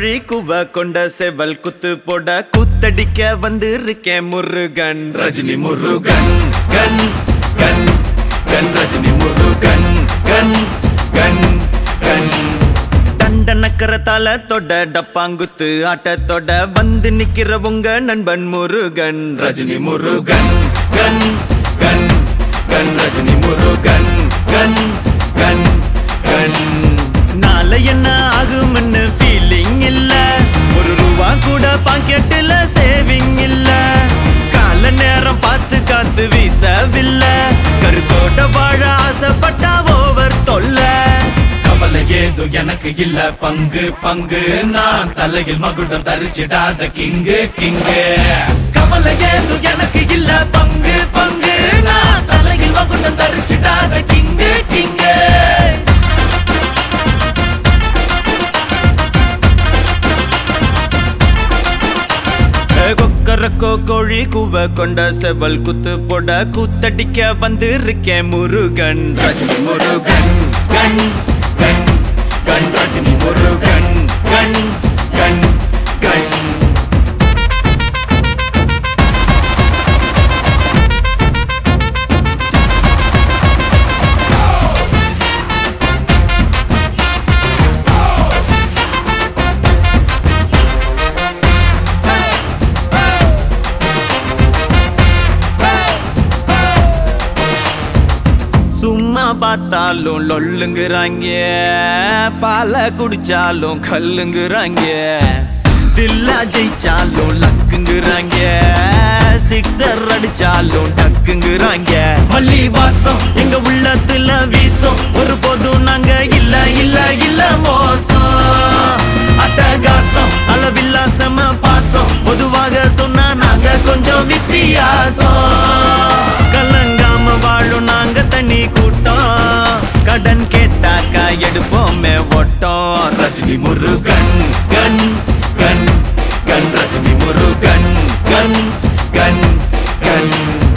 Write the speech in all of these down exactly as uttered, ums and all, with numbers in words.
கோழி குவ கொண்ட செவல் குத்து போட கூத்தடிக்க வந்து இருக்கேன் முருகன் ரஜினி முருகன் கன் கன் கன் ரஜினி முருகன் கன் கன் கன் தண்டனக்கரத்தால தொட டப்பாங்குத்து ஆட்டத்தோட வந்து நிக்கிற உங்க நண்பன் முருகன் ரஜினி முருகன் கன் கன் கன் ரஜினி முருகன் கன் கன் கன் நாளை என்ன ஆகும்னு ஃபீலிங் இல்ல ஒரு ரூபா கூட பாக்கெட்டுல சேவிங் இல்ல கால நேரம் பார்த்து காத்து வீசவில்லை கருத்தோட வாழ ஆசைப்பட்டா ஓவர் தொல்ல கவலை ஏதோ எனக்கு இல்ல பங்கு பங்கு நான் தலையில் மகுடம் தரிச்சிடாத கிங்கு கிங்கு கவலை ஏதோ எனக்கு இல்ல பங்கு பங்கு நான் தலையில் மகுடம் தரிச்சிடாத கிங்கு கிங்கு கொக்கரக்கோ கோழி குவ கொண்ட செவல் குத்து போட கூத்தடிக்க வந்து இருக்கேன் முருகன் ரஜினி முருகன் கன் கன் கன் ரஜினி முருகன் கன் கன் கன் சும்மா பார்த்தாலும் லொல்லுங்கிறாங்க பால குடிச்சாலும் கல்லுங்கிறாங்க தில்லா ஜெயிச்சாலும் லக்குங்கிறாங்க சிக்ஸர் அடிச்சாலும் டக்குங்கிறாங்க மல்லி வாசம் எங்க உள்ளத்துல வீசும் ஒரு போதும் நாங்க இல்ல இல்ல இல்ல மோசம் அட்டகாசம் அளவில்லாசம பாசம் பொதுவாக சொன்னா நாங்க கொஞ்சம் வித்தியாசம் கலங்காம வாழும் நாங்க தனி கூட்டம் கடன் கேட்டாக்கா எடுப்போமே ஓட்டம் ரஜினி முருகன் கன் கன் கன் ரஜினி முருகன் கன் கன் கன்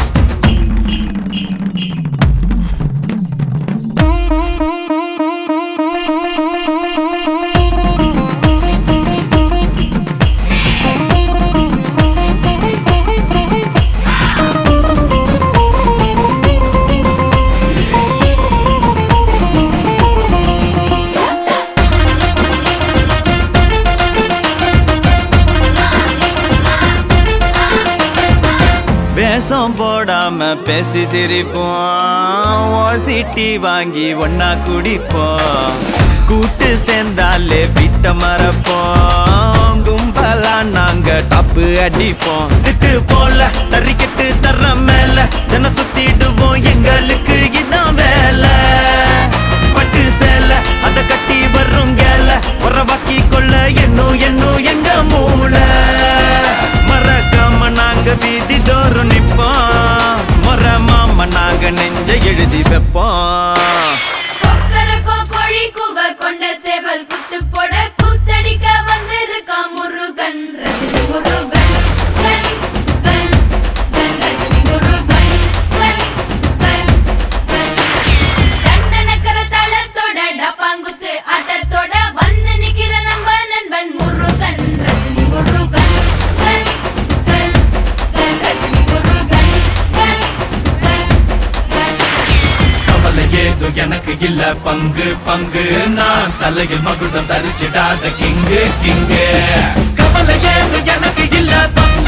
வேஷம் போடாம பேசி சிரிப்போம் ஓசிட்டி வாங்கி ஒன்னா குடிப்போம் கூட்டு சேர்ந்தாலே விட்ட மறப்போம் கும்பலா நாங்க டப்பு அடிப்போம் சிட்டு போல தறிக்கிட்டு தர மேல ஜன சுத்திடுவோம் எங்களுக்கு இதான் வேலை பட்டு சேல அத கட்டி வரும் கேல உறவாக்கி கொள்ள என்னும் என்னும் எங்க மூளை மறக்காம நாங்க வீதி தோறும் நிப்போம் முறை மாம நாங்க நெஞ்ச எழுதி வைப்போம் கோழி குவ கொண்ட சேவல் குத்து போட கூத்தடிக்க வந்திருக்கா முருகன் ரஜினி முருகன் கன் கன் கன் ரஜினி முருகன் கன் கன் கன் தண்டனக்கர தளத்தோட டப்பாங்குத்து ஆட்டத்தோட வந்து நிக்கிற நம்ம நண்பன் முருகன் ரஜினி முருகன் கன் கன் கன் ரஜினி முருகன் கன் கன் கன் கவலை ஏதோ எனக்கு இல்ல பங்கு பங்கு நான் தலையில் மகுடம் தரிச்சிடாத கிங்கு கிங்கு கவலை ஏதோ எனக்கு இல்ல பங்கு